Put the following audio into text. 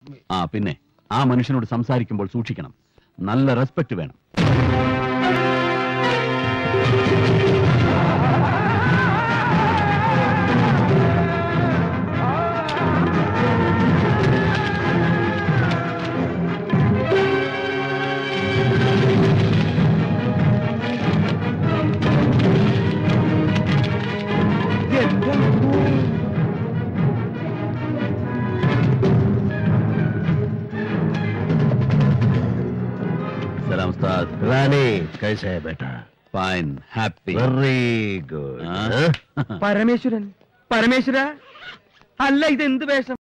ആ പിന്നെ ആ മനുഷ്യനോട് സംസാരിക്കുമ്പോൾ സൂക്ഷിക്കണം. നല്ല റെസ്പെക്ട് വേണം. रानी कैसे है बेटा? Fine, happy, very good. Parameswaran, Parameswara, അല്ല ഇതെന്ത് വേഷം?